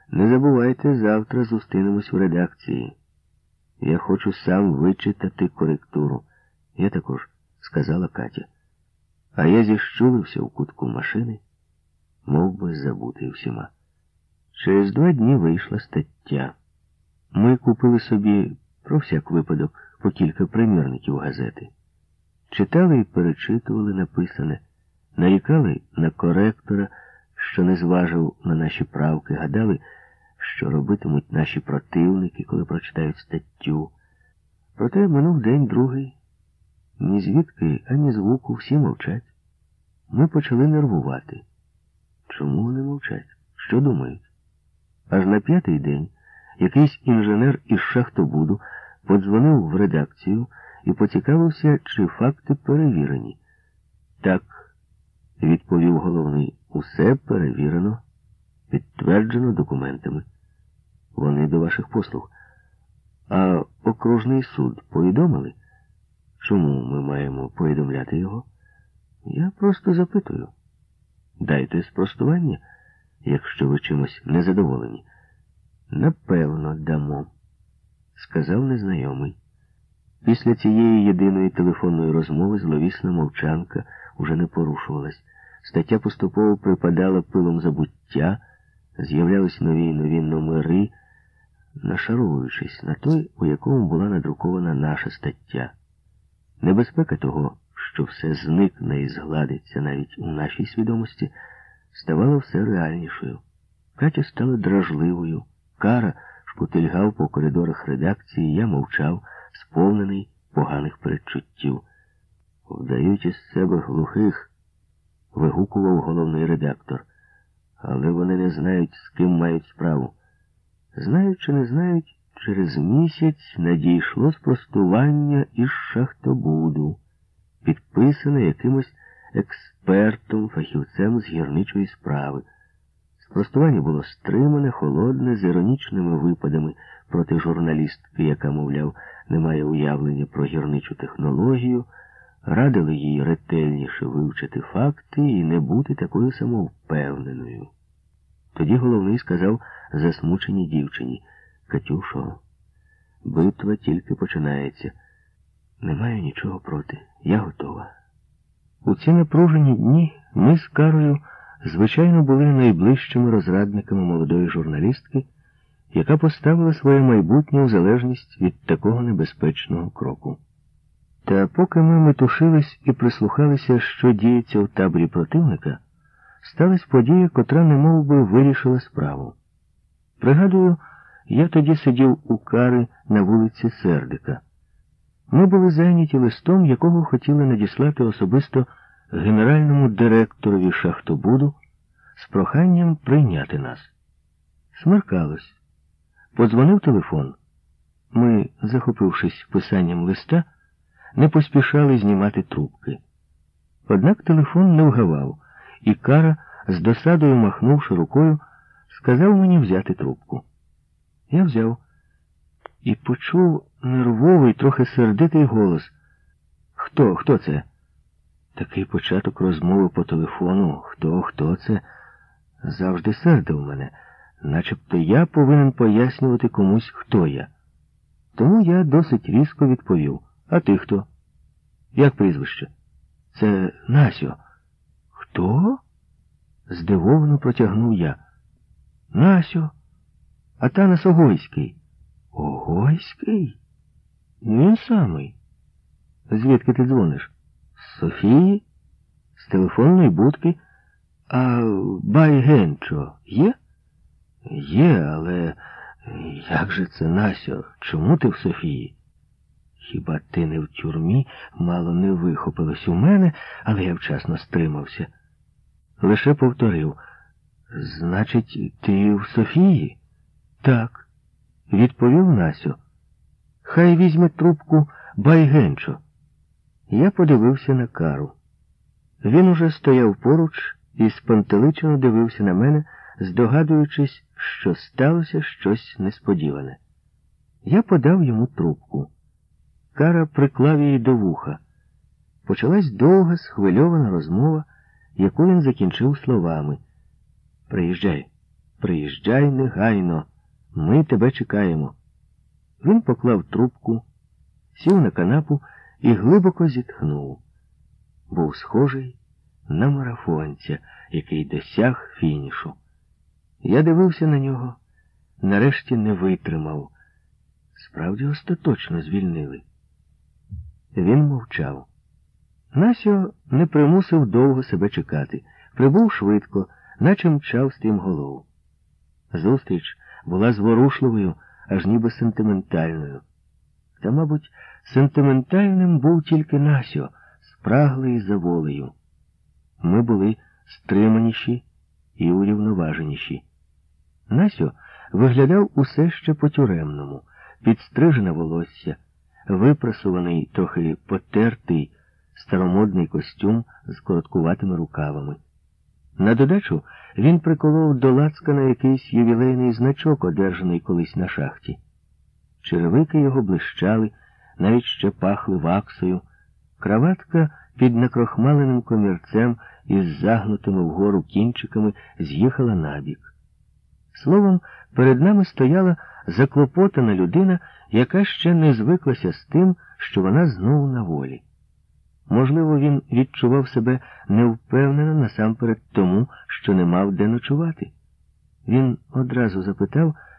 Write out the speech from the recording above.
Не забувайте, завтра зустрінемось в редакції. Я хочу сам вичитати коректуру. Я також, сказала Катя. А я зіщулився в кутку машини, мов би забутий всіма. Через 2 дні вийшла стаття. Ми купили собі, про всяк випадок, по кілька примірників газети. Читали і перечитували написане, нарікали на коректора, що не зважив на наші правки, гадали, що робитимуть наші противники, коли прочитають статтю. Проте минув день другий. Ні звідки, ані звуку, всі мовчать. Ми почали нервувати. Чому вони мовчать? Що думають? Аж на 5-й день якийсь інженер із шахтобуду подзвонив в редакцію і поцікавився, чи факти перевірені. Так, відповів головний, усе перевірено, підтверджено документами. Вони до ваших послуг. А окружний суд повідомили? Чому ми маємо повідомляти його? Я просто запитую. Дайте спростування, якщо ви чимось незадоволені. Напевно, дамо, сказав незнайомий. Після цієї єдиної телефонної розмови зловісна мовчанка уже не порушувалась. Стаття поступово припадала пилом забуття, з'являлись нові й нові номери, нашаровуючись на той, у якому була надрукована наша стаття. Небезпека того, що все зникне і згладиться навіть у нашій свідомості, ставала все реальнішою. Катя стала дражливою. Кара шпутильгав по коридорах редакції, я мовчав, сповнений поганих передчуттів. «Вдають із себе глухих», — вигукував головний редактор. «Але вони не знають, з ким мають справу». Знають чи не знають, через місяць надійшло спростування із шахтобуду, підписане якимось експертом, фахівцем з гірничої справи. Спростування було стримане, холодне, з іронічними випадами проти журналістки, яка, мовляв, не має уявлення про гірничу технологію, радили їй ретельніше вивчити факти і не бути такою самовпевненою. Тоді головний сказав засмученій дівчині: «Катюшо, битва тільки починається. Не маю нічого проти. Я готова». У ці напружені дні ми з Карою, звичайно, були найближчими розрадниками молодої журналістки, яка поставила своє майбутнє у залежність від такого небезпечного кроку. Та поки ми метушились і прислухалися, що діється в таборі противника, сталася подія, котра немов би вирішила справу. Пригадую, я тоді сидів у Кари на вулиці Сердика. Ми були зайняті листом, якого хотіли надіслати особисто генеральному директорові шахтобуду з проханням прийняти нас. Смеркалось. Подзвонив телефон. Ми, захопившись писанням листа, не поспішали знімати трубки. Однак телефон не вгавав, і Кара, з досадою махнувши рукою, сказав мені взяти трубку. Я взяв і почув нервовий, трохи сердитий голос. Хто це?» Такий початок розмови по телефону, хто це, завжди сердив мене, начебто я повинен пояснювати комусь, хто я. Тому я досить різко відповів: «А ти хто?» «Як прізвище?» «Це Насьо». «Хто?» Здивовано протягнув я. «Насьо. Атанас Огойський». «Огойський? Він самий. Звідки ти дзвониш?» «З Софії? З телефонної будки. А Байгенчо є?» «Є, але як же це, Насьо? Чому ти в Софії?» «Хіба ти не в тюрмі?» Мало не вихопилось у мене, але я вчасно стримався. Лише повторив: «Значить, ти в Софії?» «Так», — відповів Насьо. «Хай візьме трубку Байгенчо». Я подивився на Кару. Він уже стояв поруч і спантеличено дивився на мене, здогадуючись, що сталося щось несподіване. Я подав йому трубку. Кара приклав її до вуха. Почалась довга, схвильована розмова, яку він закінчив словами: «Приїжджай. Приїжджай негайно, ми тебе чекаємо. Він поклав трубку, сів на канапу і глибоко зітхнув. Був схожий на марафонця, який досяг фінішу. Я дивився на нього, нарешті не витримав. Справді остаточно звільнили. Він мовчав. Насьо не примусив довго себе чекати. Прибув швидко, наче мчав стрімголов. Зустріч була зворушливою, аж ніби сентиментальною. Та, мабуть, сентиментальним був тільки Насьо, спраглий за волею. Ми були стриманіші і урівноваженіші. Насьо виглядав усе ще по-тюремному, підстрижене волосся, випрасуваний, трохи потертий, старомодний костюм з короткуватими рукавами. На додачу він приколов до лацкана якийсь ювілейний значок, одержаний колись на шахті. Черевики його блищали, навіть ще пахли ваксою. Краватка під накрохмаленим комірцем із загнутими вгору кінчиками з'їхала набік. Словом, перед нами стояла заклопотана людина, яка ще не звиклася з тим, що вона знову на волі. Можливо, він відчував себе невпевнено насамперед тому, що не мав де ночувати. Він одразу запитав,